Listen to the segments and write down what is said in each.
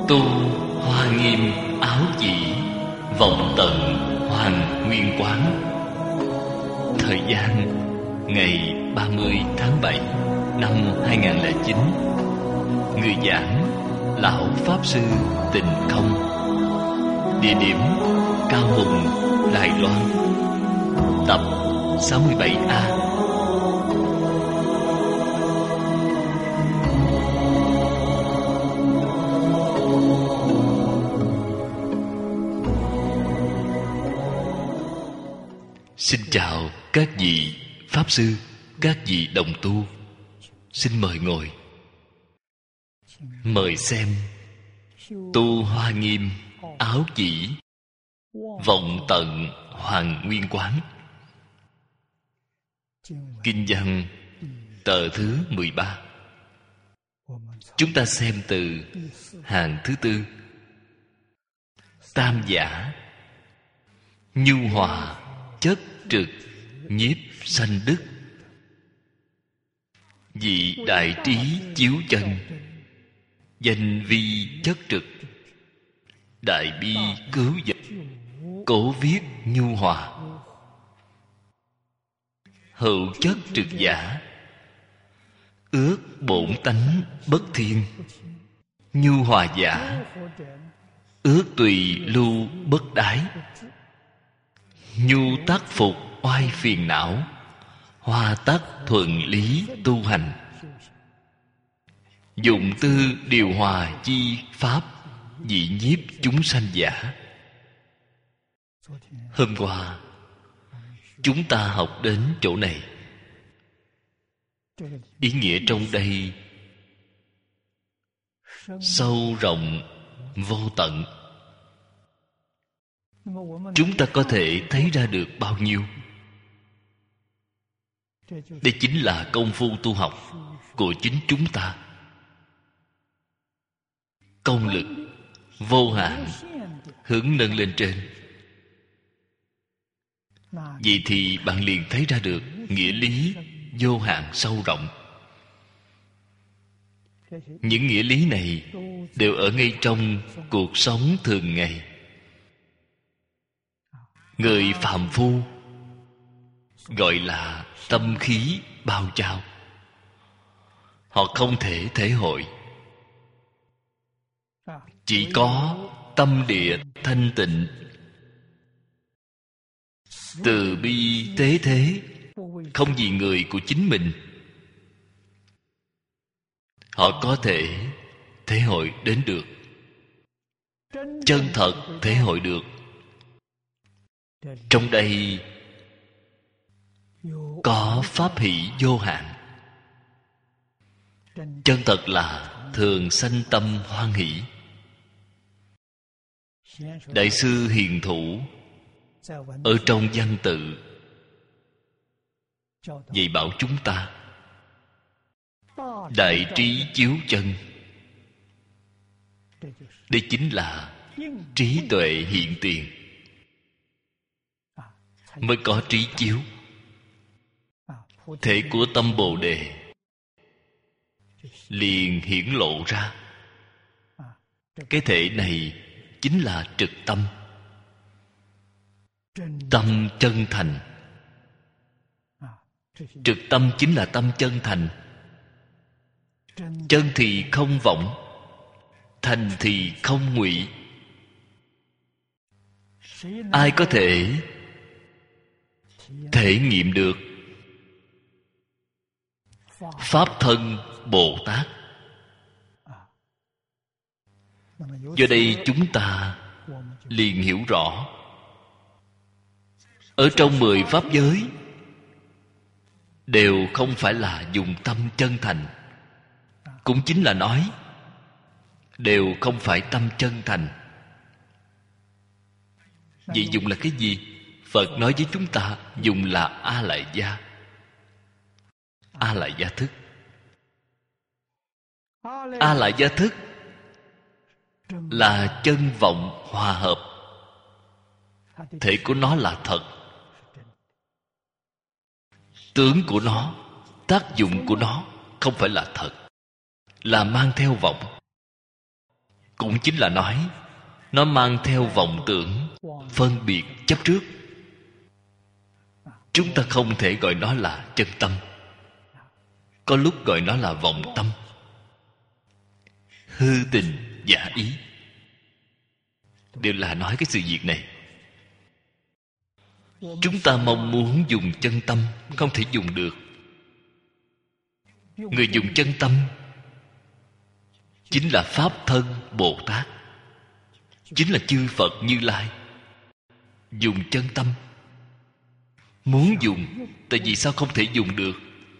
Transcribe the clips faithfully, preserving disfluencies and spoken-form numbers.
Tu Hoa Nghiêm Áo Chỉ, vọng tận Hoàng Nguyên Quán. Thời gian ngày ba mươi tháng bảy năm hai nghìn không trăm lẻ chín. Người giảng Lão Pháp Sư Tịnh Không. Địa điểm Cao Hùng, Đài Loan. Tập sáu mươi bảy A. Xin chào các vị Pháp Sư, các vị đồng tu. Xin mời ngồi. Mời xem Tu Hoa Nghiêm Áo Chỉ, vọng tận Hoàng Nguyên Quán. Kinh văn tờ thứ mười ba. Chúng ta xem từ hàng thứ tư. Tam giả nhu hòa chất trực nhiếp sanh đức, vị đại trí chiếu chân, danh vi chất trực, đại bi cứu vật, cổ viết nhu hòa. Hữu chất trực giả ước bổn tánh bất thiên, nhu hòa giả ước tùy lưu bất đái. Nhu tác phục oai phiền não, hoa tác thuận lý tu hành. Dụng tư điều hòa chi pháp, dị nhiếp chúng sanh giả. Hôm qua chúng ta học đến chỗ này. Ý nghĩa trong đây sâu rộng vô tận. Chúng ta có thể thấy ra được bao nhiêu? Đây chính là công phu tu học của chính chúng ta. Công lực vô hạn hướng nâng lên trên. Vậy thì bạn liền thấy ra được nghĩa lý vô hạn sâu rộng. Những nghĩa lý này đều ở ngay trong cuộc sống thường ngày. Người phàm phu gọi là tâm khí bao trao. Họ không thể thể hội. Chỉ có tâm địa thanh tịnh, từ bi tế thế, không vì người của chính mình, họ có thể thể hội đến được, chân thật thể hội được. Trong đây có pháp hỷ vô hạn. Chân thật là thường sanh tâm hoan hỷ. Đại sư Hiền Thủ ở trong văn tự dạy bảo chúng ta đại trí chiếu chân. Đây chính là trí tuệ hiện tiền, mới có trí chiếu. Thể của tâm Bồ Đề liền hiển lộ ra. Cái thể này chính là trực tâm. Tâm chân thành. Trực tâm chính là tâm chân thành. Chân thì không vọng, thành thì không ngụy. Ai có thể thể nghiệm được Pháp thân Bồ Tát? Do đây chúng ta liền hiểu rõ, ở trong mười pháp giới đều không phải là dùng tâm chân thành. Cũng chính là nói đều không phải tâm chân thành. Vậy dùng là cái gì? Phật nói với chúng ta dùng là A Lại Gia. A Lại Gia thức. A Lại Gia thức là chân vọng hòa hợp. Thể của nó là thật. Tướng của nó, tác dụng của nó không phải là thật, là mang theo vọng. cũng chính là nói nó mang theo vọng tưởng, phân biệt, chấp trước. Chúng ta không thể gọi nó là chân tâm, có lúc gọi nó là vọng tâm, hư tình giả ý, đều là nói cái sự việc này. Chúng ta mong muốn dùng chân tâm, không thể dùng được. Người dùng chân tâm chính là Pháp Thân Bồ Tát, chính là chư Phật Như Lai. Dùng chân tâm. Muốn dùng, tại vì sao không thể dùng được?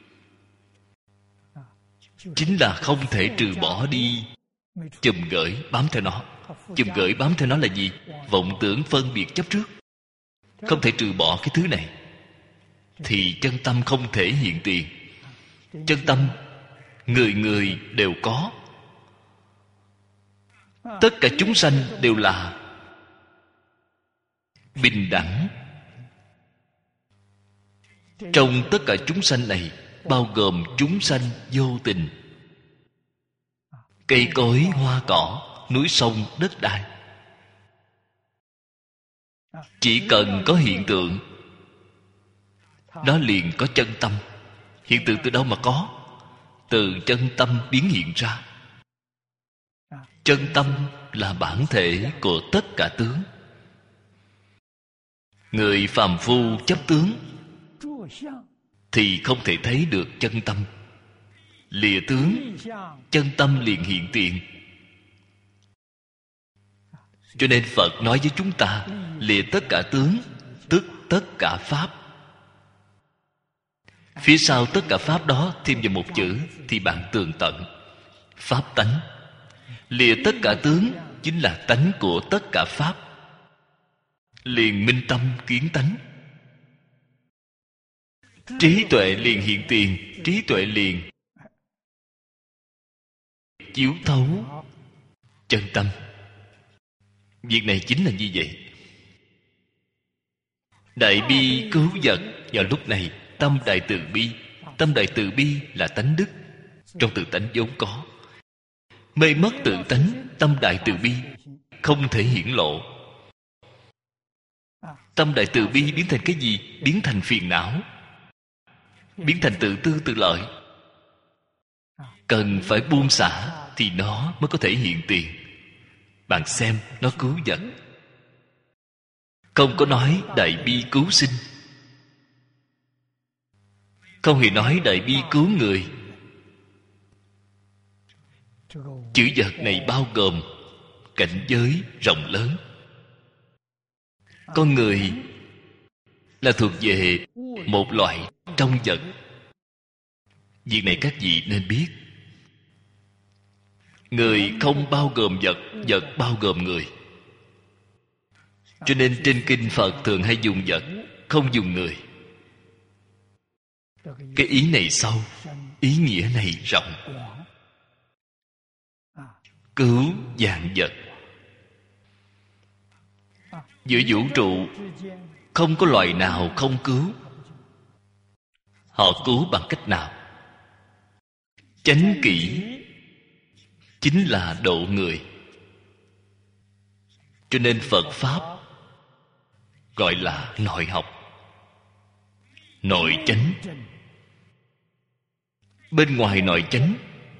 Chính là không thể trừ bỏ đi chùm gởi bám theo nó. Chùm gởi bám theo nó là gì? Vọng tưởng, phân biệt, chấp trước. Không thể trừ bỏ cái thứ này, thì chân tâm không thể hiện tiền. Chân tâm người người đều có. Tất cả chúng sanh đều là bình đẳng. Trong tất cả chúng sanh này bao gồm chúng sanh vô tình, cây cối, hoa cỏ, núi sông, đất đai. Chỉ cần có hiện tượng, nó liền có chân tâm. Hiện tượng từ đâu mà có? Từ chân tâm biến hiện ra. Chân tâm là bản thể của tất cả tướng. Người phàm phu chấp tướng thì không thể thấy được chân tâm. Lìa tướng, chân tâm liền hiện tiền. Cho nên Phật nói với chúng ta, lìa tất cả tướng, tức tất cả Pháp. Phía sau tất cả Pháp đó thêm vào một chữ, thì bạn tường tận. Pháp tánh. Lìa tất cả tướng chính là tánh của tất cả Pháp. Liền minh tâm kiến tánh. Trí tuệ liền hiện tiền. Trí tuệ liền chiếu thấu chân tâm. Việc này chính là như vậy. Đại bi cứu vật. Vào lúc này tâm đại từ bi. Tâm đại từ bi là tánh đức, trong tự tánh vốn có. Mê mất tự tánh, tâm đại từ bi không thể hiển lộ. Tâm đại từ bi biến thành cái gì? Biến thành phiền não, biến thành tự tư tự lợi. Cần phải buông xả thì nó mới có thể hiện tiền. Bạn xem, nó cứu vật. Không có nói đại bi cứu sinh, không hề nói đại bi cứu người. Chữ vật này bao gồm cảnh giới rộng lớn. Con người là thuộc về một loại trong vật. Việc này các vị nên biết. Người không bao gồm vật, vật bao gồm người. Cho nên trên kinh Phật thường hay dùng vật, không dùng người. Cái ý này sâu, ý nghĩa này rộng. Cứu vạn vật. Giữa vũ trụ không có loài nào không cứu. Họ cứu bằng cách nào? Chánh kỷ chính là độ người. Cho nên Phật Pháp gọi là nội học, nội chánh. Bên ngoài nội chánh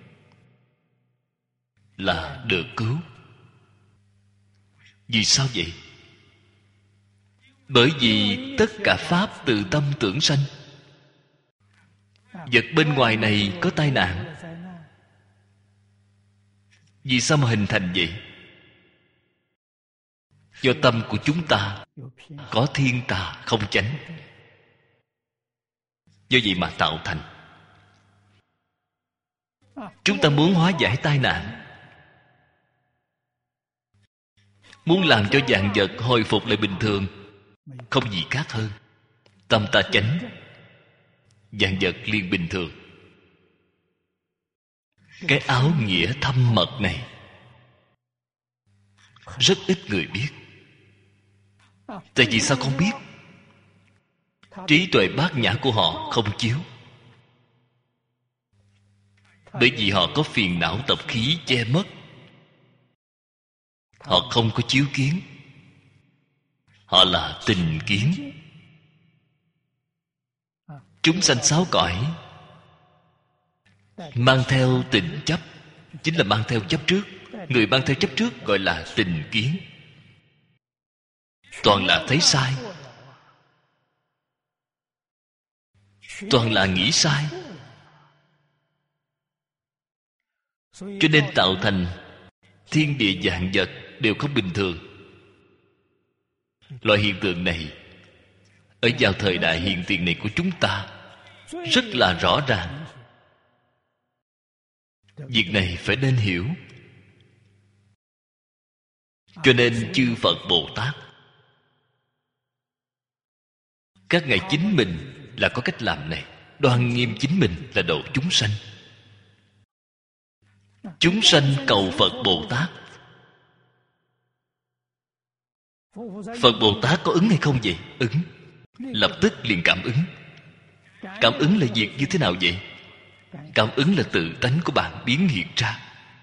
là được cứu. Vì sao vậy? Bởi vì tất cả Pháp từ tâm tưởng sanh. Vật bên ngoài này có tai nạn. Vì sao mà hình thành vậy? Do tâm của chúng ta có thiên tà không chánh. Do vậy mà tạo thành. Chúng ta muốn hóa giải tai nạn, muốn làm cho vạn vật hồi phục lại bình thường, không gì khác hơn. Tâm ta chánh, vạn vật liền bình thường. Cái áo nghĩa thâm mật này rất ít người biết. Tại vì sao không biết? Trí tuệ bát nhã của họ không chiếu. Bởi vì họ có phiền não tập khí che mất. Họ không có chiếu kiến, họ là tình kiến. Chúng sanh sáu cõi mang theo tình chấp, chính là mang theo chấp trước. Người mang theo chấp trước gọi là tình kiến. Toàn là thấy sai, toàn là nghĩ sai. Cho nên tạo thành thiên địa vạn vật đều không bình thường. Loại hiện tượng này ở vào thời đại hiện tiền này của chúng ta rất là rõ ràng. Việc này phải nên hiểu. Cho nên chư Phật Bồ Tát, các ngài chính mình là có cách làm này. Đoan nghiêm chính mình là độ chúng sanh. Chúng sanh cầu Phật Bồ Tát, Phật Bồ Tát có ứng hay không vậy? Ứng. Lập tức liền cảm ứng. Cảm ứng là việc như thế nào vậy? Cảm ứng là tự tánh của bạn biến hiện ra.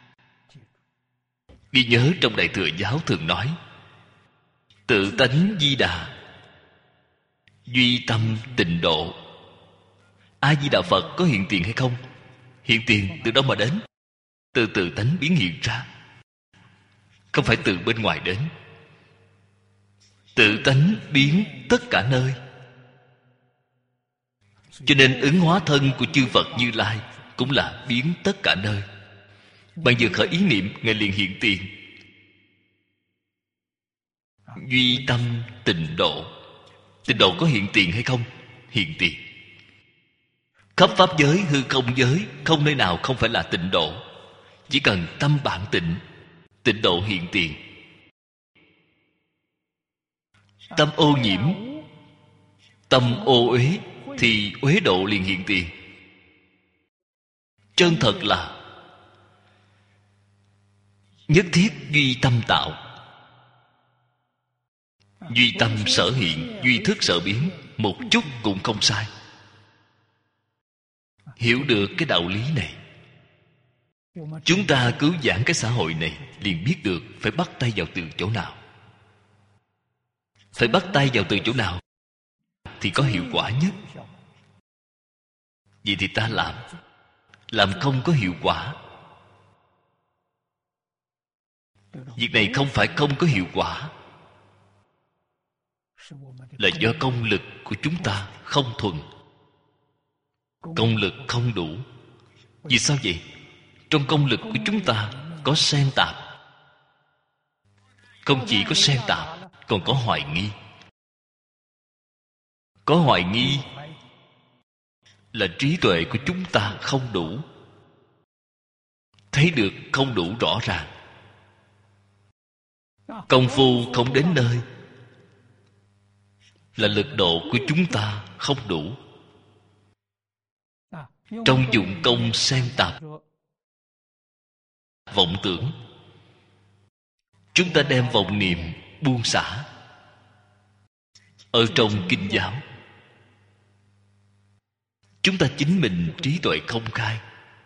Ghi nhớ trong Đại Thừa Giáo thường nói, tự tánh Di Đà, duy tâm tịnh độ. A Di Đà Phật có hiện tiền hay không? Hiện tiền từ đâu mà đến? Từ tự tánh biến hiện ra, không phải từ bên ngoài đến. Tự tánh biến tất cả nơi. Cho nên ứng hóa thân của chư Phật Như Lai cũng là biến tất cả nơi. Bạn vừa khởi ý niệm, ngài liền hiện tiền. Duy tâm tịnh độ. Tịnh độ có hiện tiền hay không? Hiện tiền. Khắp pháp giới, hư không giới, không nơi nào không phải là tịnh độ. Chỉ cần tâm bạn tịnh, tịnh độ hiện tiền. Tâm ô nhiễm, tâm ô uế, thì uế độ liền hiện tiền. Chân thật là nhất thiết duy tâm tạo. Duy tâm sở hiện, duy thức sở biến, một chút cũng không sai. Hiểu được cái đạo lý này, chúng ta cứu vãn cái xã hội này liền biết được phải bắt tay vào từ chỗ nào. Phải bắt tay vào từ chỗ nào thì có hiệu quả nhất. Vậy thì ta làm. Làm không có hiệu quả. Việc này không phải không có hiệu quả, là do công lực của chúng ta không thuần, công lực không đủ. Vì sao vậy? Trong công lực của chúng ta có xen tạp. Không chỉ có xen tạp, còn có hoài nghi. Có hoài nghi là trí tuệ của chúng ta không đủ, thấy được không đủ rõ ràng. Công phu không đến nơi, là lực độ của chúng ta không đủ. Trong dụng công xen tạp vọng tưởng, chúng ta đem vọng niệm buông xả. Ở trong kinh giáo, chúng ta chính mình trí tuệ không khai.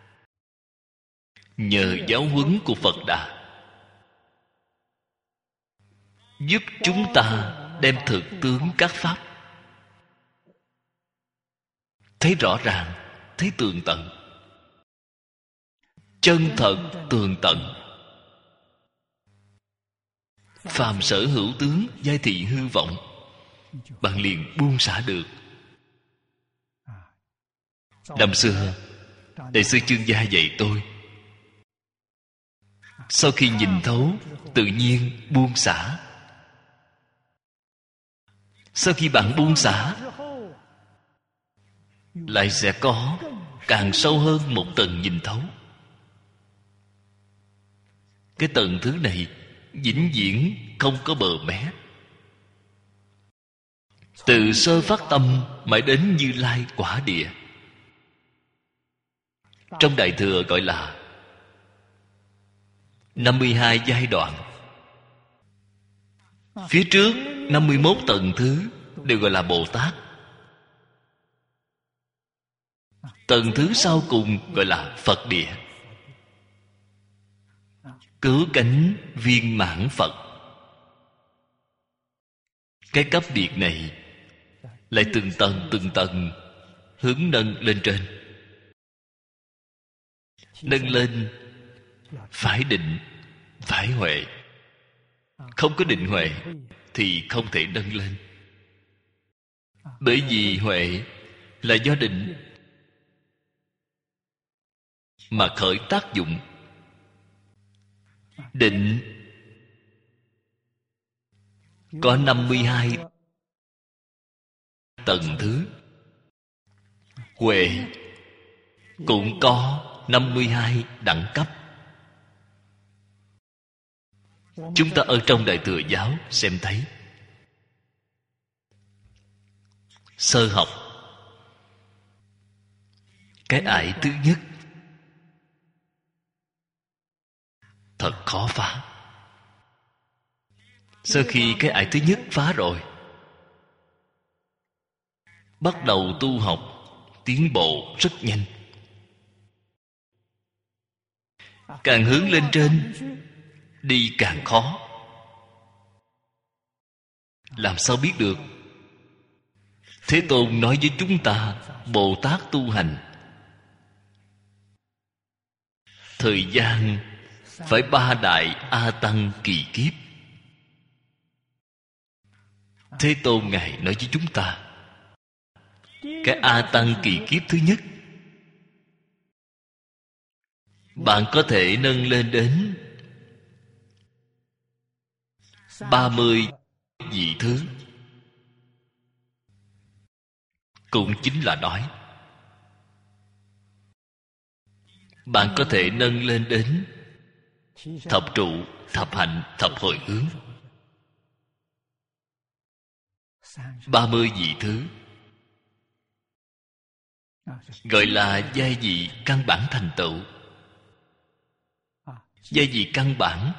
Nhờ giáo huấn của Phật Đà, giúp chúng ta đem thực tướng các pháp thấy rõ ràng, thấy tường tận, chân thật tường tận. Phàm sở hữu tướng, giai thị hư vọng, bạn liền buông xả được. Năm xưa Đại sư Chương Gia dạy tôi, sau khi nhìn thấu, tự nhiên buông xả. Sau khi bạn buông xả, lại sẽ có càng sâu hơn một tầng nhìn thấu. Cái tầng thứ này vĩnh viễn không có bờ mé. Từ sơ phát tâm mãi đến Như Lai quả địa. Trong Đại Thừa gọi là năm mươi hai giai đoạn. Phía trước năm mươi mốt tầng thứ đều gọi là Bồ Tát. Tầng thứ sau cùng gọi là Phật địa. cứu cánh viên mãn Phật. Cái cấp biệt này lại từng tầng từng tầng hướng nâng lên trên. Nâng lên phải định, phải huệ. Không có định huệ thì không thể nâng lên. Bởi vì huệ là do định mà khởi tác dụng. Định có năm mươi hai tầng thứ, huệ cũng có năm mươi hai đẳng cấp. Chúng ta ở trong Đại Thừa Giáo xem thấy, sơ học cái ải thứ nhất thật khó phá. Sau khi cái ải thứ nhất phá rồi, bắt đầu tu học tiến bộ rất nhanh. Càng hướng lên trên đi càng khó. Làm sao biết được? Thế Tôn nói với chúng ta, Bồ Tát tu hành thời gian phải ba đại A Tăng kỳ kiếp. Thế Tôn Ngài nói với chúng ta, cái A Tăng kỳ kiếp thứ nhất bạn có thể nâng lên đến ba mươi vị thứ. Cũng chính là nói bạn có thể nâng lên đến thập trụ, thập hạnh, thập hồi hướng. Ba mươi vị thứ gọi là giai vị căn bản thành tựu. Giai vị căn bản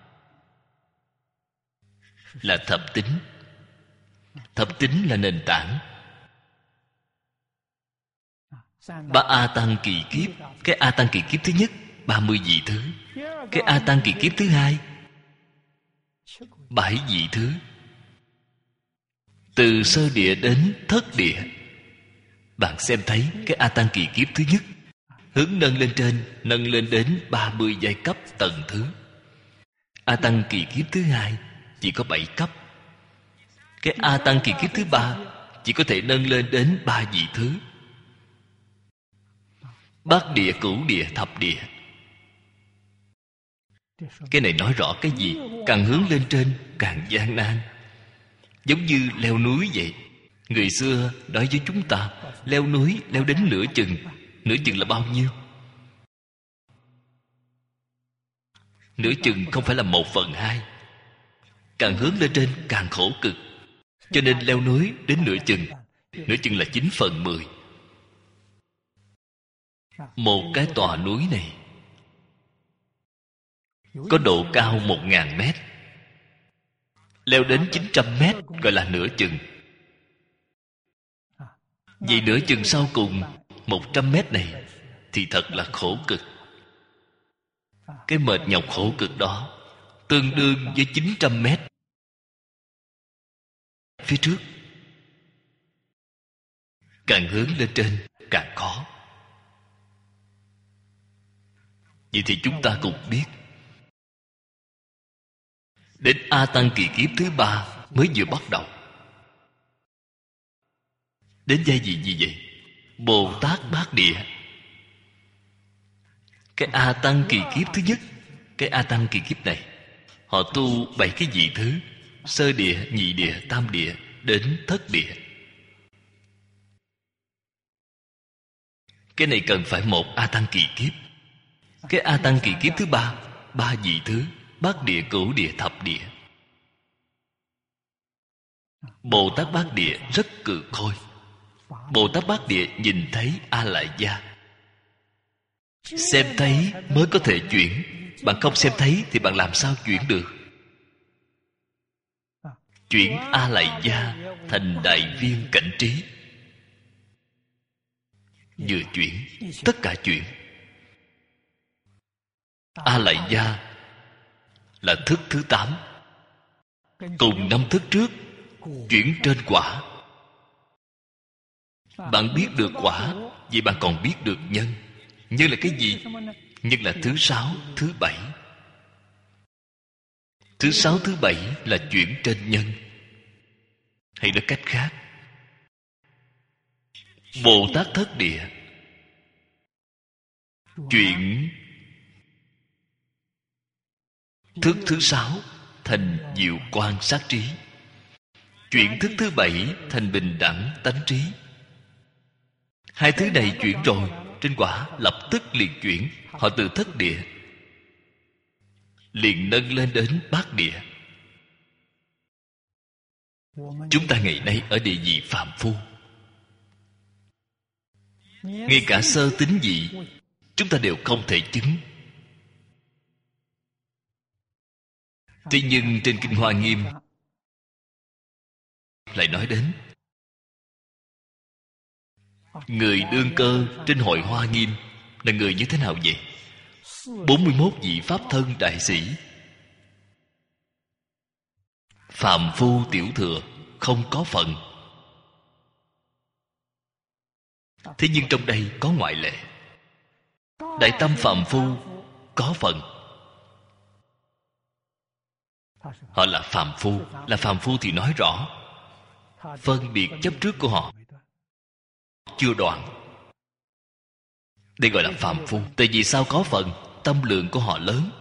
là thập tính. Thập tính là nền tảng. Ba A Tăng kỳ kiếp. Cái A Tăng kỳ kiếp thứ nhất ba mươi vị thứ. Cái A Tăng kỳ kiếp thứ hai bảy vị thứ. Từ sơ địa đến thất địa, bạn xem thấy cái A Tăng kỳ kiếp thứ nhất hướng nâng lên trên, nâng lên đến ba mươi giai cấp tầng thứ. A Tăng kỳ kiếp thứ hai chỉ có bảy cấp. Cái A Tăng kỳ kiếp thứ ba chỉ có thể nâng lên đến ba vị thứ. Bát địa, cửu địa, thập địa. Cái này nói rõ cái gì? Càng hướng lên trên càng gian nan. Giống như leo núi vậy. Người xưa nói với chúng ta, leo núi leo đến nửa chừng. Nửa chừng là bao nhiêu? Nửa chừng không phải là một phần hai. Càng hướng lên trên càng khổ cực. Cho nên leo núi đến nửa chừng. Nửa chừng là chín phần mười. Một cái tòa núi này có độ cao một ngàn mét. Leo đến chín trăm mét gọi là nửa chừng. Vì nửa chừng sau cùng một trăm mét này thì thật là khổ cực. Cái mệt nhọc khổ cực đó tương đương với chín trăm mét phía trước. Càng hướng lên trên càng khó. Vậy thì chúng ta cùng biết, đến A Tăng kỳ kiếp thứ ba mới vừa bắt đầu. Đến giai vị gì vậy? Bồ Tát Bát Địa. Cái A Tăng kỳ kiếp thứ nhất, cái A Tăng kỳ kiếp này họ tu bảy cái vị thứ: sơ địa, nhị địa, tam địa đến thất địa. Cái này cần phải một A Tăng kỳ kiếp. Cái A Tăng kỳ kiếp thứ ba, ba vị thứ: bát địa, cửu địa, thập địa. Bồ Tát Bát Địa rất cừ khôi. Bồ Tát Bát Địa nhìn thấy A Lại Gia, xem thấy mới có thể chuyển. Bạn không xem thấy thì bạn làm sao chuyển được? Chuyển A Lại Gia thành đại viên cảnh trí. Vừa chuyển, tất cả chuyển. A Lại Gia là thức thứ tám. Cùng năm thức trước chuyển trên quả. Bạn biết được quả, vậy bạn còn biết được nhân. Nhân là cái gì? Nhân là thứ sáu, thứ bảy. Thứ sáu, thứ bảy là chuyển trên nhân. Hay nói cách khác, Bồ Tát Thất Địa chuyển thức thứ sáu thành diệu quan sát trí, chuyển thức thứ bảy thành bình đẳng tánh trí. Hai thứ này chuyển rồi, trên quả lập tức liền chuyển. Họ từ thất địa liền nâng lên đến bát địa. Chúng ta ngày nay ở địa vị phàm phu, ngay cả sơ tín vị chúng ta đều không thể chứng. Tuy nhiên trên Kinh Hoa Nghiêm lại nói đến người đương cơ trên hội Hoa Nghiêm là người như thế nào vậy? bốn mươi mốt vị Pháp thân đại sĩ, phàm phu tiểu thừa, không có phần. Thế nhưng trong đây có ngoại lệ. Đại tâm phàm phu có phần. Họ là phàm phu. Là phàm phu thì nói rõ phân biệt chấp trước của họ chưa đoạn. Đây gọi là phàm phu. Tại vì sao có phần? Tâm lượng của họ lớn,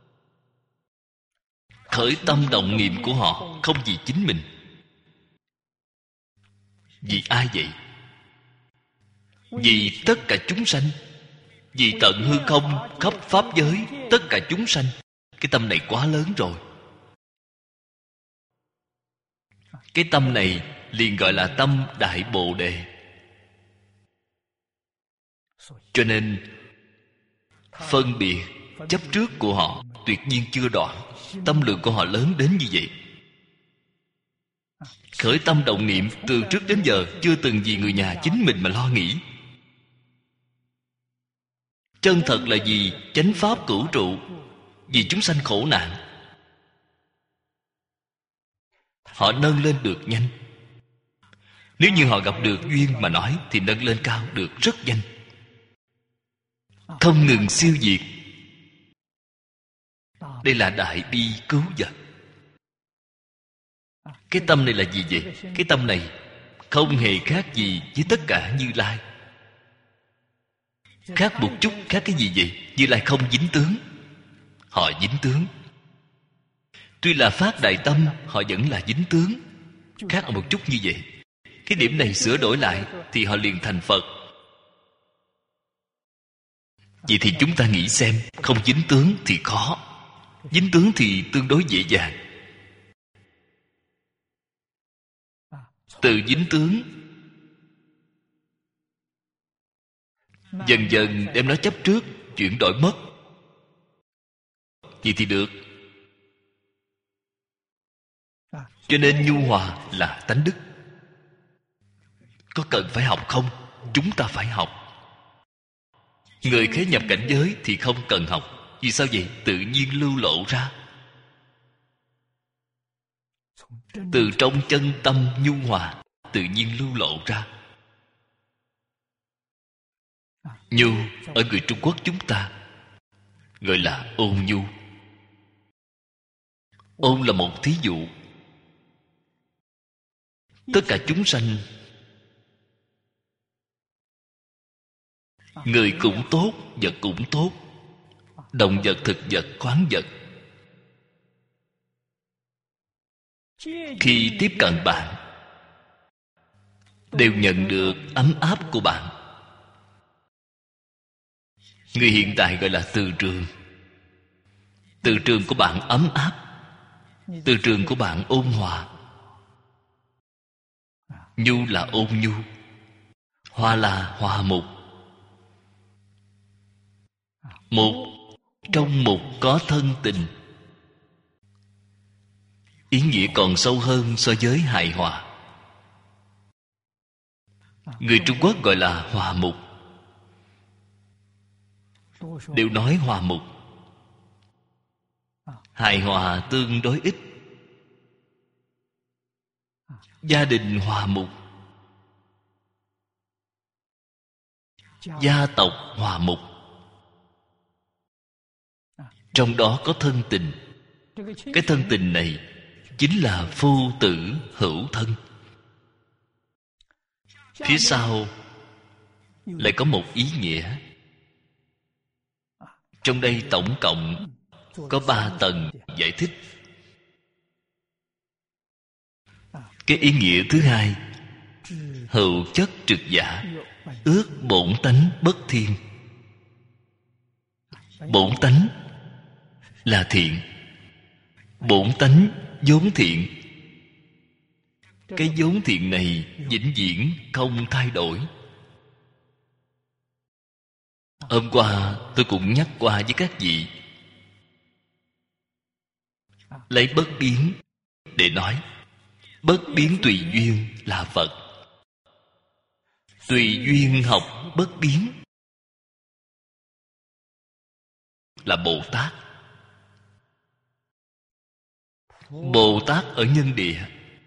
khởi tâm động niệm của họ không vì chính mình. Vì ai vậy? Vì tất cả chúng sanh, vì tận hư không khắp pháp giới tất cả chúng sanh. Cái tâm này quá lớn rồi. Cái tâm này liền gọi là tâm Đại Bồ Đề. Cho nên phân biệt chấp trước của họ tuyệt nhiên chưa đoạn. Tâm lượng của họ lớn đến như vậy. Khởi tâm động niệm từ trước đến giờ chưa từng vì người nhà chính mình mà lo nghĩ. Chân thật là vì chánh pháp cửu trụ, vì chúng sanh khổ nạn. Họ nâng lên được nhanh. Nếu như họ gặp được duyên mà nói thì nâng lên cao được rất nhanh, không ngừng siêu diệt. Đây là đại bi cứu vật. Cái tâm này là gì vậy? Cái tâm này không hề khác gì với tất cả Như Lai. Khác một chút, khác cái gì vậy? Như Lai không dính tướng, họ dính tướng. Tuy là phát đại tâm, họ vẫn là dính tướng. Khác ở một chút như vậy. Cái điểm này sửa đổi lại thì họ liền thành Phật. Vậy thì chúng ta nghĩ xem, không dính tướng thì khó, dính tướng thì tương đối dễ dàng. Từ dính tướng dần dần đem nó chấp trước, chuyển đổi mất. Vậy thì được. Cho nên nhu hòa là tánh đức. Có cần phải học không? Chúng ta phải học. Người khế nhập cảnh giới thì không cần học. Vì sao vậy? Tự nhiên lưu lộ ra. Từ trong chân tâm nhu hòa tự nhiên lưu lộ ra. Nhu ở người Trung Quốc chúng ta gọi là ôn nhu. Ôn là một thí dụ. Tất cả chúng sanh, người cũng tốt, vật cũng tốt, động vật, thực vật, khoáng vật, khi tiếp cận bạn đều nhận được ấm áp của bạn. Người hiện tại gọi là từ trường. Từ trường của bạn ấm áp, từ trường của bạn ôn hòa. Nhu là ôn nhu, hòa là hòa mục. Mục, trong mục có thân tình. Ý nghĩa còn sâu hơn so với hài hòa. Người Trung Quốc gọi là hòa mục, đều nói hòa mục. hài hòa tương đối ít, gia đình hòa mục, gia tộc hòa mục. Trong đó có thân tình. Cái thân tình này chính là phu tử hữu thân. Phía sau lại có một ý nghĩa. Trong đây tổng cộng có ba tầng giải thích. Cái ý nghĩa thứ hai: hữu chất trực giả, ước bổn tánh bất thiên. Bổn tánh là thiện, bổn tánh vốn thiện. Cái vốn thiện này vĩnh viễn không thay đổi. Hôm qua tôi cũng nhắc qua với các vị, lấy bất biến để nói. Bất biến tùy duyên là Phật. Tùy duyên học bất biến là Bồ Tát. Bồ Tát ở nhân địa,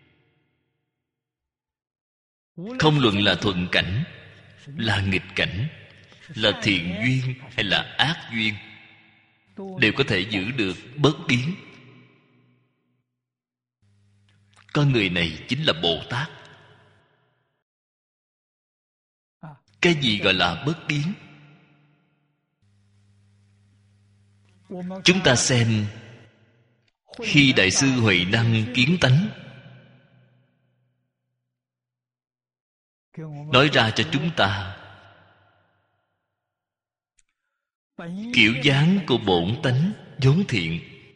không luận là thuận cảnh, là nghịch cảnh, là thiện duyên hay là ác duyên, đều có thể giữ được bất biến. Con người này chính là Bồ Tát. Cái gì gọi là bất biến? Chúng ta xem khi Đại sư Huệ Năng kiến tánh, nói ra cho chúng ta kiểu dáng của bổn tánh vốn thiện.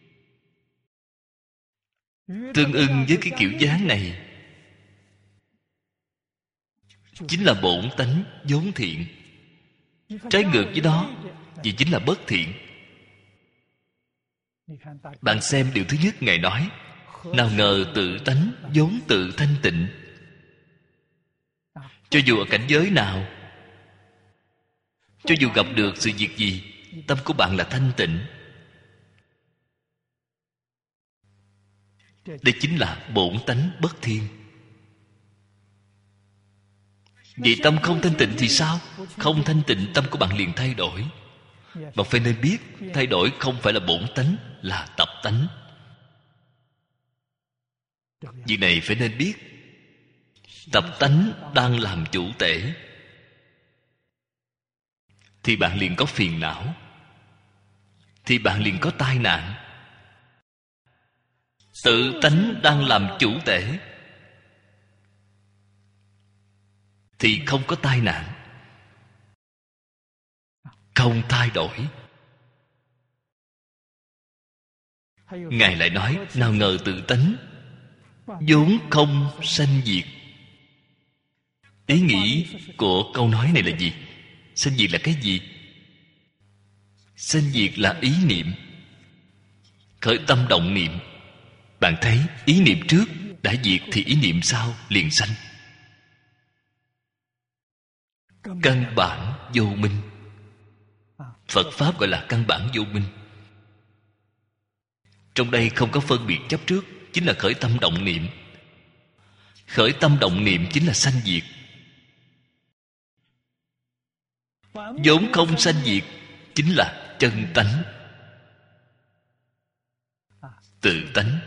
Tương ưng với cái kiểu dáng này chính là bổn tánh vốn thiện. Trái ngược với đó thì chính là bất thiện. Bạn xem điều thứ nhất Ngài nói: nào ngờ tự tánh vốn tự thanh tịnh. Cho dù ở cảnh giới nào, cho dù gặp được sự việc gì, tâm của bạn là thanh tịnh. Đây chính là bổn tánh bất thiên. Vậy tâm không thanh tịnh thì sao? Không thanh tịnh, tâm của bạn liền thay đổi. Bạn phải nên biết, thay đổi không phải là bổn tánh, là tập tánh. Việc này phải nên biết. Tập tánh đang làm chủ tể thì bạn liền có phiền não, thì bạn liền có tai nạn. Tự tánh đang làm chủ tể thì không có tai nạn, không thay đổi. Ngài lại nói: nào ngờ tự tánh vốn không sanh diệt. Ý nghĩ của câu nói này là gì? Sanh diệt là cái gì? Sanh diệt là ý niệm. Khởi tâm động niệm. Bạn thấy ý niệm trước đã diệt thì ý niệm sau liền sanh. Căn bản vô minh. Phật Pháp gọi là căn bản vô minh. Trong đây không có phân biệt chấp trước, chính là khởi tâm động niệm. Khởi tâm động niệm chính là sanh diệt. Vốn không sanh diệt chính là chân tánh, tự tánh.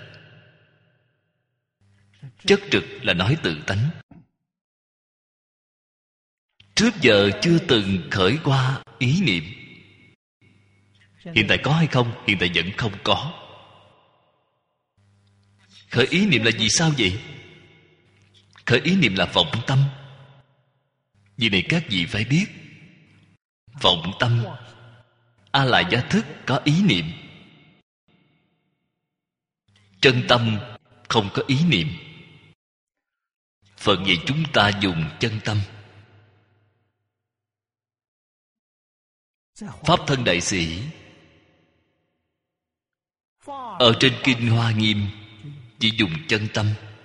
Chất trực là nói tự tánh. Trước giờ chưa từng khởi qua ý niệm. Hiện tại có hay không? Hiện tại vẫn không có. Khởi ý niệm là gì sao vậy? Khởi ý niệm là vọng tâm. Vì này các vị phải biết, vọng tâm, a la gia thức có ý niệm. Chân tâm không có ý niệm. Phần vậy chúng ta dùng chân tâm. Pháp Thân Đại Sĩ ở trên Kinh Hoa Nghiêm chỉ dùng chân tâm.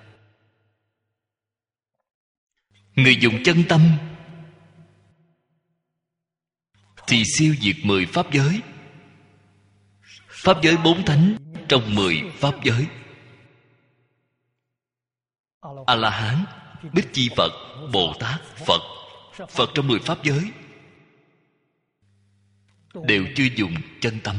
Người dùng chân tâm thì siêu diệt mười pháp giới. Pháp giới bốn thánh trong mười pháp giới. A-la-hán, Bích Chi Phật, Bồ Tát, Phật, Phật trong mười pháp giới đều chưa dùng chân tâm,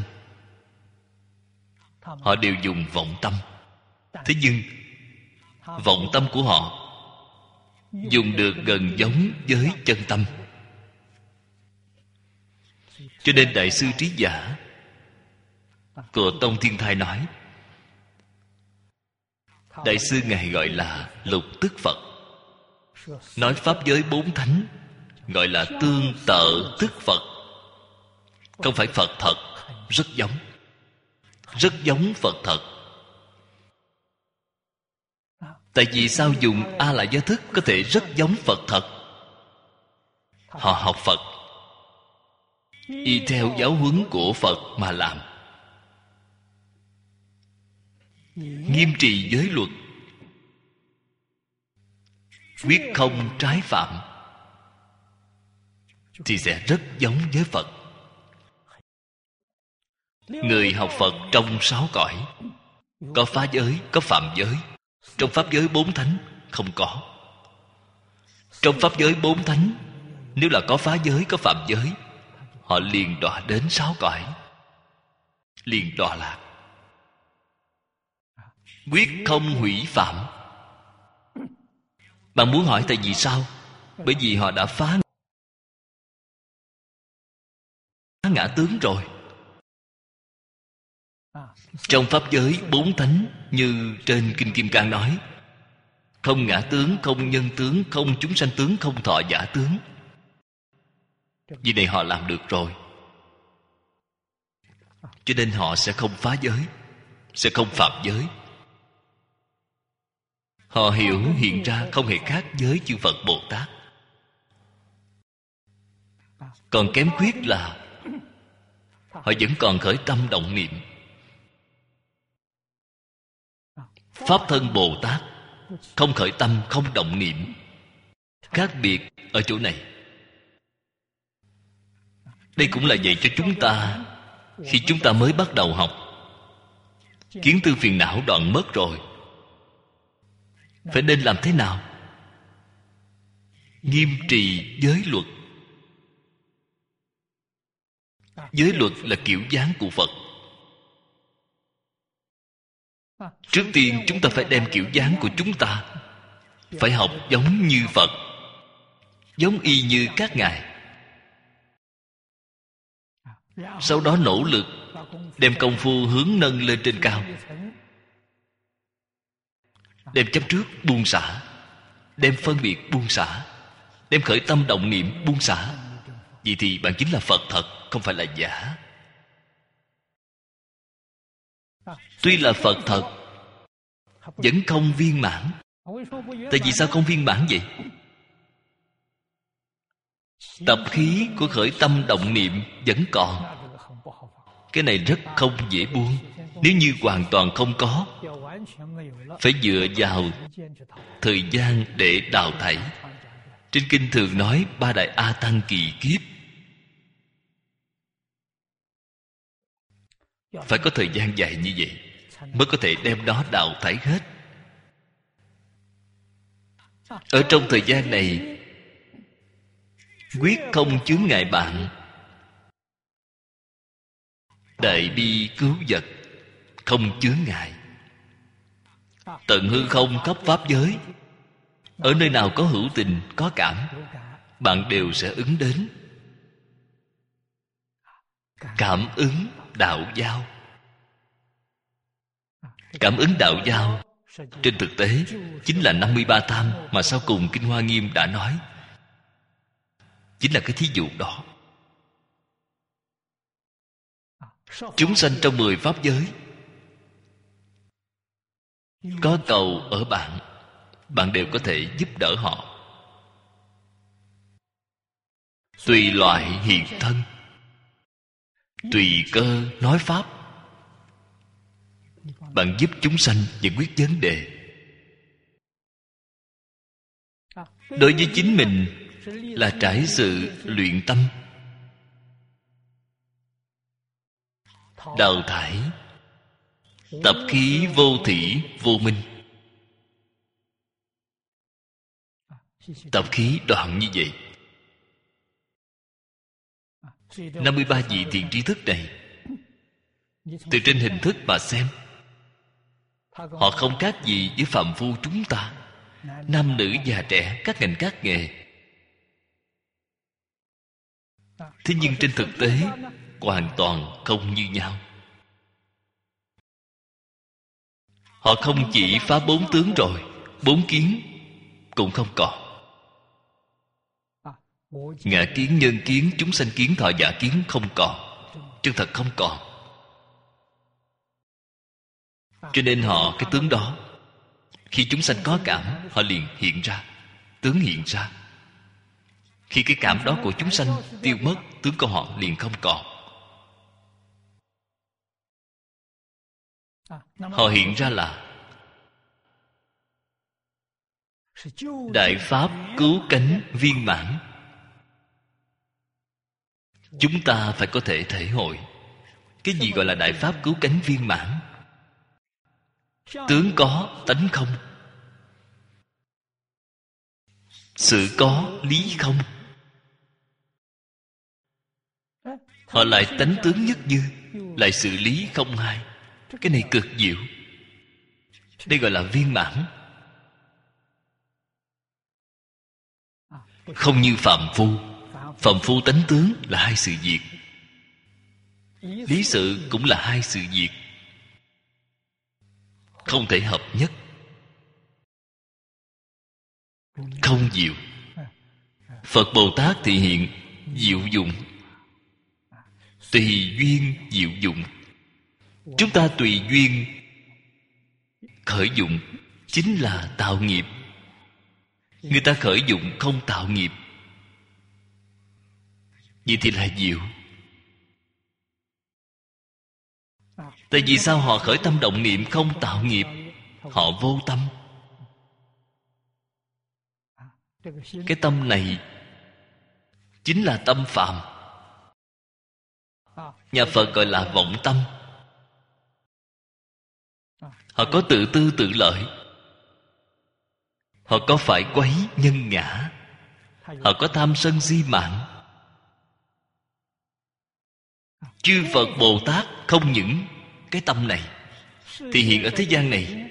họ đều dùng vọng tâm. Thế nhưng vọng tâm của họ dùng được gần giống với chân tâm. Cho nên Đại sư Trí Giả của Tông Thiên Thai nói, Đại sư Ngài gọi là lục tức Phật. Nói pháp giới bốn thánh gọi là tương tự tức Phật. Không phải Phật thật, rất giống, rất giống Phật thật. Tại vì sao dùng A Lại Gia Thức có thể rất giống Phật thật? Họ học Phật, y theo giáo huấn của Phật mà làm, nghiêm trì giới luật, quyết không trái phạm, thì sẽ rất giống với Phật. Người học Phật trong sáu cõi, có phá giới, có phạm giới. Trong pháp giới bốn thánh không có. Trong pháp giới bốn thánh, nếu là có phá giới, có phạm giới, họ liền đọa đến sáu cõi, liền đọa lạc. Quyết không hủy phạm. Bạn muốn hỏi tại vì sao? Bởi vì họ đã phá ngã tướng rồi. Trong pháp giới bốn thánh, như trên Kinh Kim Cang nói, không ngã tướng, không nhân tướng, không chúng sanh tướng, không thọ giả tướng. Vì này họ làm được rồi, cho nên họ sẽ không phá giới, sẽ không phạm giới. Họ hiểu hiện ra không hề khác với chư Phật Bồ Tát. Còn kém khuyết là họ vẫn còn khởi tâm động niệm. Pháp thân Bồ Tát không khởi tâm, không động niệm. Khác biệt ở chỗ này. Đây cũng là dạy cho chúng ta, khi chúng ta mới bắt đầu học, kiến tư phiền não đoạn mất rồi, phải nên làm thế nào? Nghiêm trì giới luật. Giới luật là kiểu dáng của Phật. Trước tiên chúng ta phải đem kiểu dáng của chúng ta, phải học giống như Phật, giống y như các ngài. Sau đó nỗ lực đem công phu hướng nâng lên trên cao, đem chấp trước buông xả, đem phân biệt buông xả, đem khởi tâm động niệm buông xả. Vậy thì bạn chính là Phật thật, không phải là giả. Tuy là Phật thật, vẫn không viên mãn. Tại vì sao không viên mãn vậy? Tập khí của khởi tâm động niệm vẫn còn. Cái này rất không dễ buông. Nếu như hoàn toàn không có, phải dựa vào thời gian để đào thải. Trên kinh thường nói ba đại A Tăng kỳ kiếp, phải có thời gian dài như vậy mới có thể đem nó đào thải hết. Ở trong thời gian này, quyết không chướng ngại bạn. Đại bi cứu vật, không chướng ngại. Tận hư không khắp pháp giới, ở nơi nào có hữu tình, có cảm, bạn đều sẽ ứng đến. Cảm ứng đạo giao. Cảm ứng đạo giao trên thực tế chính là năm mươi ba tham mà sau cùng Kinh Hoa Nghiêm đã nói. Chính là cái thí dụ đó. Chúng sanh trong mười pháp giới có cầu ở bạn, bạn đều có thể giúp đỡ họ. Tùy loại hiện thân, tùy cơ nói pháp. Bạn giúp chúng sanh giải quyết vấn đề. Đối với chính mình là trải sự luyện tâm, đào thải Tập khí vô thỉ vô minh. Tập khí đoạn như vậy. năm mươi ba vị thiện tri thức này, từ trên hình thức mà xem, họ không khác gì với phàm phu chúng ta, nam nữ già trẻ, các ngành các nghề. Thế nhưng trên thực tế hoàn toàn không như nhau. Họ không chỉ phá bốn tướng rồi, bốn kiến cũng không còn. Ngã kiến, nhân kiến, chúng sanh kiến, thọ giả kiến không còn. Chân thật không còn. Cho nên họ, cái tướng đó, khi chúng sanh có cảm, họ liền hiện ra, tướng hiện ra. Khi cái cảm đó của chúng sanh tiêu mất, tướng của họ liền không còn. Họ hiện ra là đại pháp cứu cánh viên mãn. Chúng ta phải có thể thể hội cái gì gọi là đại pháp cứu cánh viên mãn. Tướng có, tánh không. Sự có, lý không. Họ lại tánh tướng nhất như, lại sự lý không hai. Cái này cực diệu. Đây gọi là viên mãn. Không như phàm phu. Phàm phu tánh tướng là hai sự việc, lý sự cũng là hai sự việc, không thể hợp nhất. Không diệu. Phật Bồ Tát thì hiện diệu dụng, tùy duyên diệu dụng. Chúng ta tùy duyên khởi dụng chính là tạo nghiệp. Người ta khởi dụng không tạo nghiệp, vậy thì là diệu. Tại vì sao họ khởi tâm động niệm không tạo nghiệp? Họ vô tâm. Cái tâm này chính là tâm phạm. Nhà Phật gọi là vọng tâm. Họ có tự tư tự lợi, họ có phải quấy nhân ngã, họ có tham sân si mạng. Chư Phật Bồ Tát không những cái tâm này thì hiện ở thế gian này.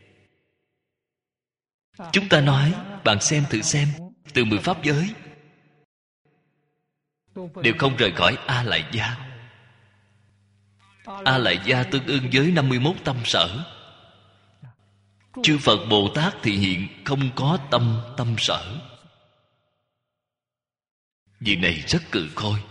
Chúng ta nói, bạn xem thử xem, từ mười pháp giới đều không rời khỏi A Lại Gia. A Lại Gia tương ưng với năm mươi mốt tâm sở. Chư Phật Bồ Tát thì hiện không có tâm tâm sở. Việc này rất cự khôi.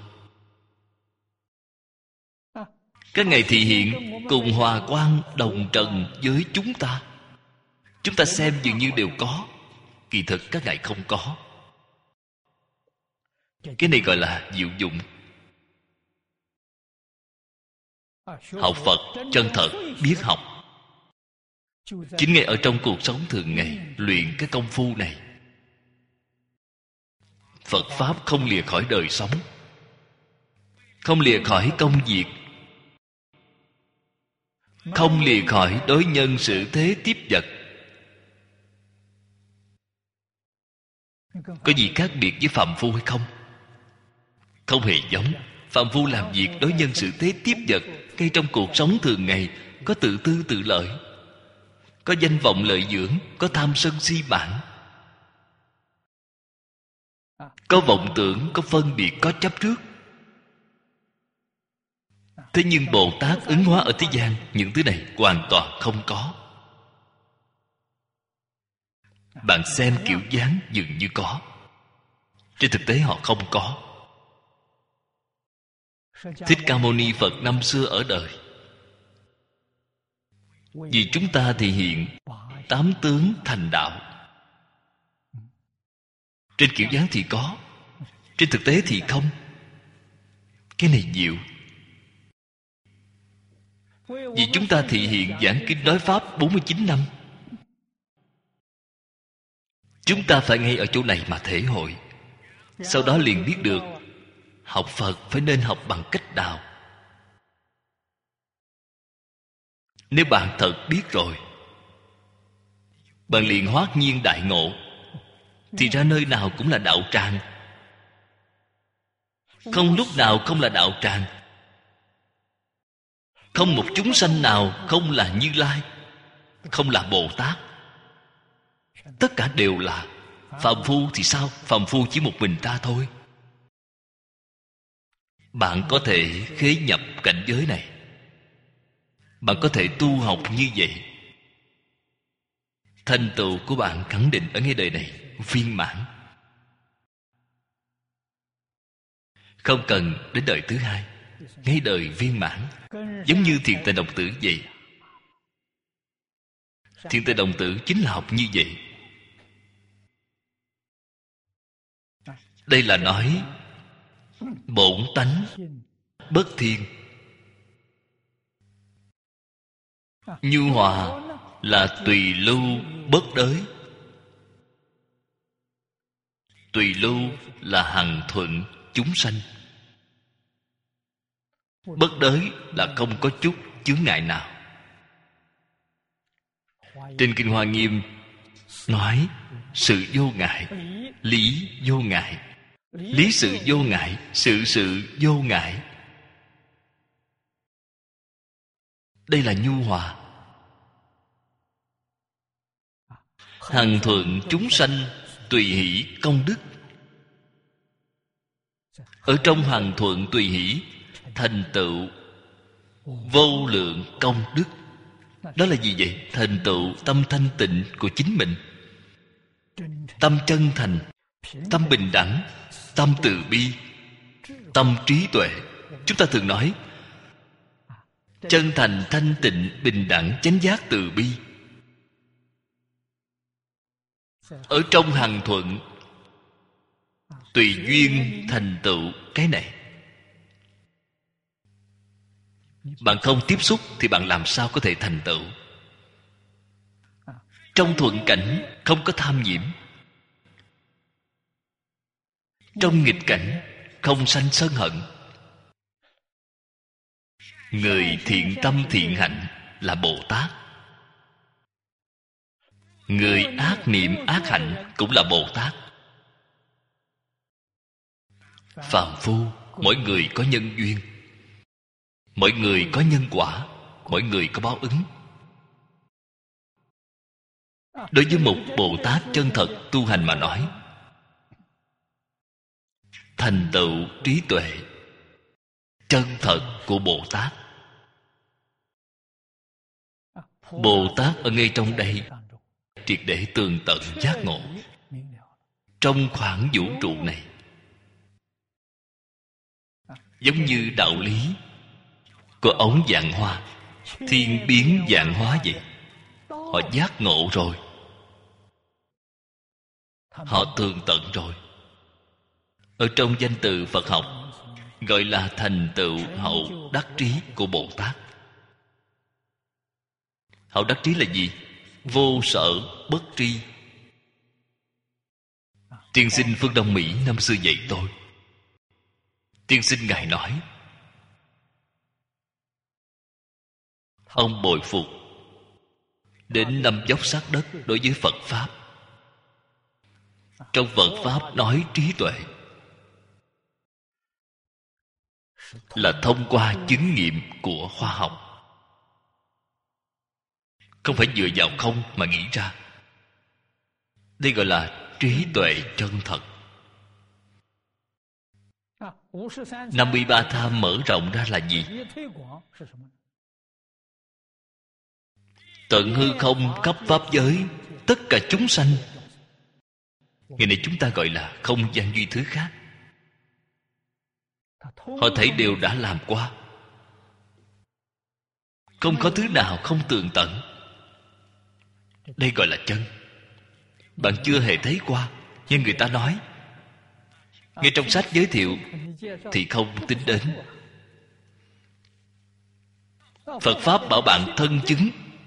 Các ngài thị hiện cùng hòa quang đồng trần với chúng ta. Chúng ta xem dường như đều có, kỳ thực các ngài không có. Cái này gọi là diệu dụng. Học Phật chân thật, biết học, chính ngay ở trong cuộc sống thường ngày luyện cái công phu này. Phật Pháp không lìa khỏi đời sống, không lìa khỏi công việc, không lìa khỏi đối nhân xử thế tiếp vật. Có gì khác biệt với phàm phu hay không? Không hề giống. Phàm phu làm việc đối nhân xử thế tiếp vật, ngay trong cuộc sống thường ngày có tự tư tự lợi, có danh vọng lợi dưỡng, có tham sân si mạng, có vọng tưởng, có phân biệt, có chấp trước. Thế nhưng Bồ Tát ứng hóa ở thế gian, những thứ này hoàn toàn không có. Bạn xem kiểu dáng dường như có, trên thực tế họ không có. Thích Ca Mâu Ni Phật năm xưa ở đời, vì chúng ta thì hiện tám tướng thành đạo. Trên kiểu dáng thì có, trên thực tế thì không. Cái này diệu. Vì chúng ta thị hiện giảng kinh nói Pháp bốn mươi chín năm, chúng ta phải ngay ở chỗ này mà thể hội. Sau đó liền biết được học Phật phải nên học bằng cách nào. Nếu bạn thật biết rồi, bạn liền hoát nhiên đại ngộ. Thì ra nơi nào cũng là đạo tràng, không lúc nào không là đạo tràng. Không một chúng sanh nào không là Như Lai, không là Bồ Tát. Tất cả đều là. Phàm phu thì sao? Phàm phu chỉ một mình ta thôi. Bạn có thể khế nhập cảnh giới này, bạn có thể tu học như vậy. Thành tựu của bạn khẳng định ở ngay đời này viên mãn, không cần đến đời thứ hai. Ngay đời viên mãn. Giống như Thiền Tịnh Đồng Tử vậy. Thiền Tịnh Đồng Tử chính là học như vậy. Đây là nói bổn tánh bất thiên. Nhu hòa là tùy lưu bất đới. Tùy lưu là hằng thuận chúng sanh. Bất đới là không có chút chướng ngại nào. Trên Kinh Hoa Nghiêm nói sự vô ngại, lý vô ngại. Lý sự vô ngại, sự sự vô ngại. Đây là nhu hòa. Hằng thuận chúng sanh, tùy hỷ công đức. Ở trong hằng thuận tùy hỷ thành tựu vô lượng công đức. Đó là gì vậy? Thành tựu tâm thanh tịnh của chính mình. Tâm chân thành, tâm bình đẳng, tâm từ bi, tâm trí tuệ. Chúng ta thường nói chân thành, thanh tịnh, bình đẳng, chánh giác, từ bi. Ở trong hằng thuận tùy duyên thành tựu cái này. Bạn không tiếp xúc thì bạn làm sao có thể thành tựu? Trong thuận cảnh không có tham nhiễm, trong nghịch cảnh không sanh sân hận. Người thiện tâm thiện hạnh là Bồ Tát. Người ác niệm ác hạnh cũng là Bồ Tát. Phàm phu, mỗi người có nhân duyên, mỗi người có nhân quả, mỗi người có báo ứng. Đối với một Bồ Tát chân thật tu hành mà nói, thành tựu trí tuệ chân thật của Bồ Tát. Bồ Tát ở ngay trong đây triệt để tường tận giác ngộ. Trong khoảng vũ trụ này, giống như đạo lý của ống vạn hoa, thiên biến vạn hóa vậy. Họ giác ngộ rồi, họ tường tận rồi. Ở trong danh từ Phật học gọi là thành tựu hậu đắc trí của Bồ Tát. Hậu đắc trí là gì? Vô sở bất tri. Tiên sinh Phương Đông Mỹ năm xưa dạy tôi. Tiên sinh ngài nói, ông bội phục đến năm dốc sát đất đối với Phật Pháp. Trong Phật Pháp nói trí tuệ là thông qua chứng nghiệm của khoa học, không phải dựa vào không mà nghĩ ra. Đây gọi là trí tuệ chân thật. năm mươi ba tham mở rộng ra là gì? Tận hư không khắp pháp giới, tất cả chúng sanh. Ngày này chúng ta gọi là không gian duy thứ khác. Họ thấy đều đã làm qua, không có thứ nào không tường tận. Đây gọi là chân. Bạn chưa hề thấy qua, nhưng người ta nói, ngay trong sách giới thiệu thì không tính đến. Phật Pháp bảo bạn thân chứng.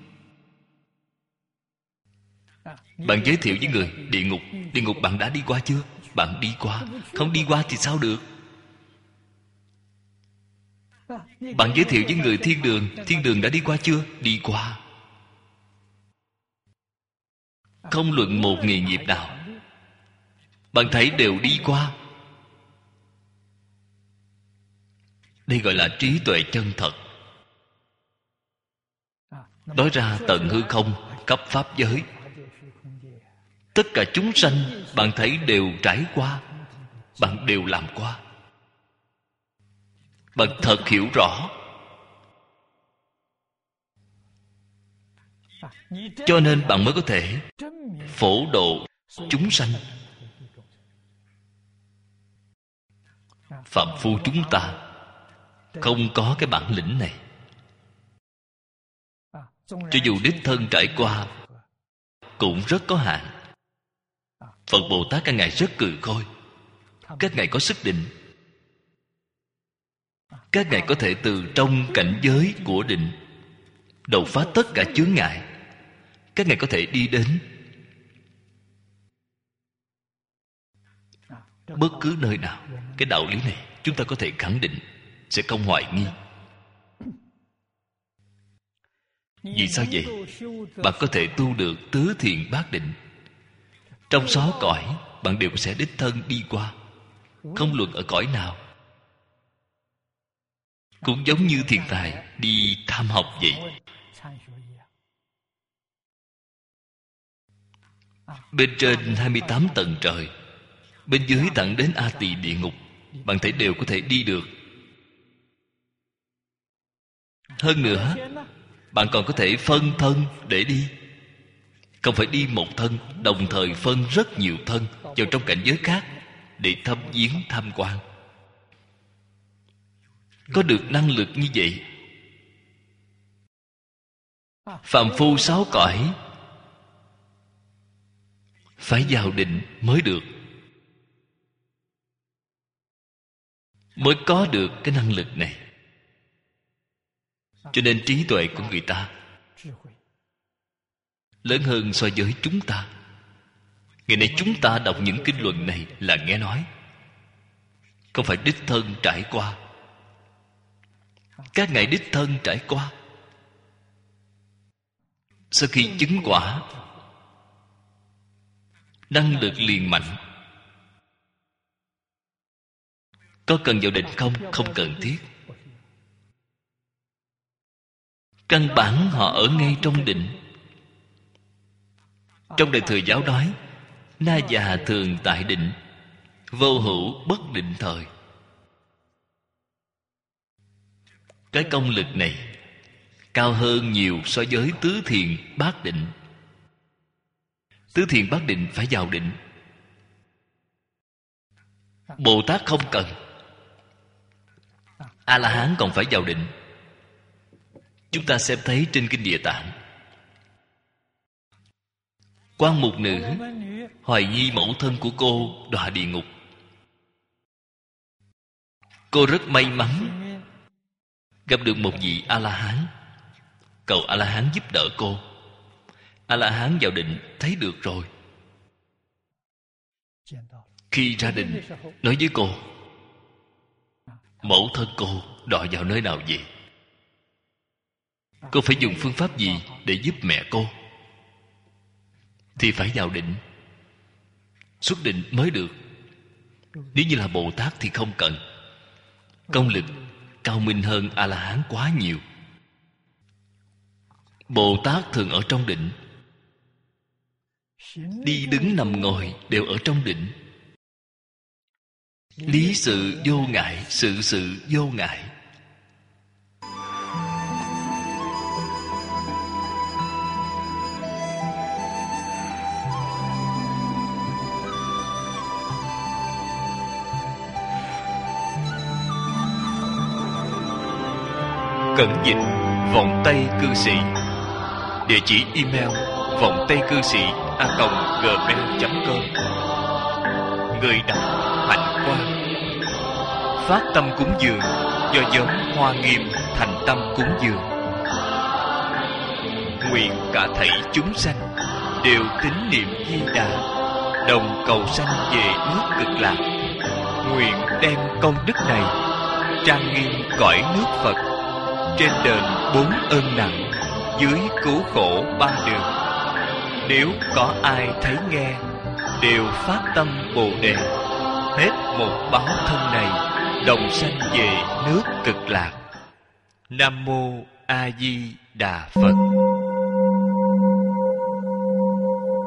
Bạn giới thiệu với người địa ngục. Địa ngục bạn đã đi qua chưa? Bạn đi qua. Không đi qua thì sao được? Bạn giới thiệu với người thiên đường, thiên đường đã đi qua chưa? Đi qua. Không luận một nghề nghiệp nào, bạn thấy đều đi qua. Đây gọi là trí tuệ chân thật. Nói ra tận hư không, khắp pháp giới, tất cả chúng sanh bạn thấy đều trải qua, bạn đều làm qua. Bạn thật hiểu rõ, cho nên bạn mới có thể phổ độ chúng sanh. Phạm phu chúng ta không có cái bản lĩnh này. Cho dù đích thân trải qua cũng rất có hạn. Phật Bồ Tát các ngài rất cừ khôi. Các ngài có sức định. Các ngài có thể từ trong cảnh giới của định đột phá tất cả chướng ngại. Các ngài có thể đi đến bất cứ nơi nào. Cái đạo lý này chúng ta có thể khẳng định, sẽ không hoài nghi. Vì sao vậy? Bạn có thể tu được tứ thiện bát định. Trong sáu cõi bạn đều sẽ đích thân đi qua, không luận ở cõi nào. Cũng giống như thiền tài đi tham học vậy. Bên trên hai mươi tám tầng trời, bên dưới tận đến A Tỳ địa ngục, bạn thấy đều có thể đi được. Hơn nữa, bạn còn có thể phân thân để đi. Không phải đi một thân, đồng thời phân rất nhiều thân vào trong cảnh giới khác để thăm viếng tham quan. Có được năng lực như vậy, phàm phu sáu cõi phải vào định mới được, mới có được cái năng lực này. Cho nên trí tuệ của người ta lớn hơn so với chúng ta. Ngày nay chúng ta đọc những kinh luận này là nghe nói, không phải đích thân trải qua. Các ngài đích thân trải qua. Sau khi chứng quả, năng lực liền mạnh. Có cần vào định không? Không cần thiết. Căn bản họ ở ngay trong định. Trong Đại Thừa Giáo nói, na già thường tại định, vô hữu bất định thời. Cái công lực này cao hơn nhiều so với tứ thiền bát định. Tứ thiền bát định phải vào định. Bồ Tát không cần. A-la-hán còn phải vào định. Chúng ta xem thấy trên Kinh Địa Tạng, Quan mục nữ hoài nghi mẫu thân của cô đọa địa ngục. Cô rất may mắn gặp được một vị A-la-hán, cầu A-la-hán giúp đỡ cô. A-la-hán vào định thấy được rồi. Khi ra định nói với cô, mẫu thân cô đọa vào nơi nào vậy? Cô phải dùng phương pháp gì để giúp mẹ cô? Thì phải vào định, xuất định mới được. Nếu như là Bồ Tát thì không cần. Công lực cao minh hơn A-la-hán quá nhiều. Bồ Tát thường ở trong định, đi đứng nằm ngồi đều ở trong định. Lý sự vô ngại, sự sự vô ngại. Cẩn dịch Vọng Tây Cư Sĩ. Địa chỉ email vọng tây cư sĩ a còng gmail chấm com. Người đọc Hạnh Quang. Phát tâm cúng dường do giống Hoa Nghiêm thành tâm cúng dường. Nguyện cả thảy chúng sanh đều tín niệm Di Đà, đồng cầu sanh về nước Cực Lạc. Nguyện đem công đức này trang nghiêm cõi nước Phật, trên đền bốn ơn nặng, dưới cứu khổ ba đường. Nếu có ai thấy nghe, đều phát tâm Bồ Đề, hết một báo thân này, đồng sanh về nước Cực Lạc. Nam mô A Di Đà Phật.